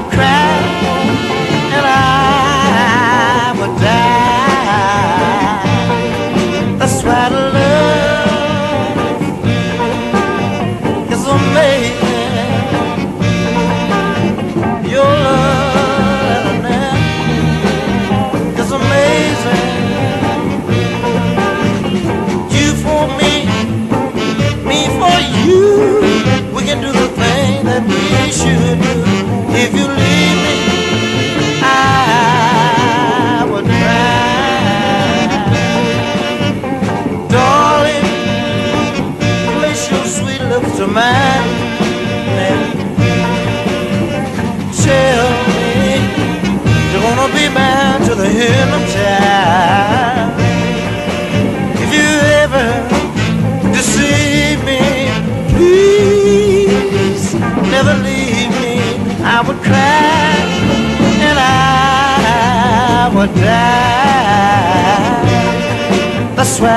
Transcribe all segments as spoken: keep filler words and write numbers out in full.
would cry and I would die. That's why love is amazing. Your love now is amazing. You for me, me for you. We can do the thing that we should do. If you leave me, I would cry. Darling, place your sweet lips to mine and tell me you're gonna be mine to the end of time. If you ever deceive me, please never leave me. I would cry and I would die. That's why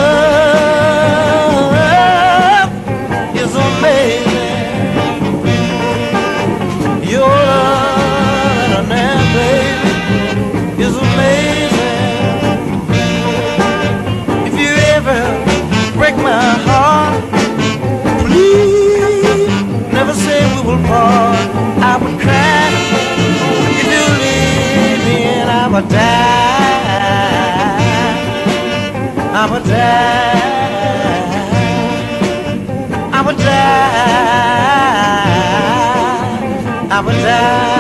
love is amazing. Your love now, baby, is amazing. If you ever break my heart, please never say we will part. I would cry if you leave me and I would die. I would die. I would die. I would die.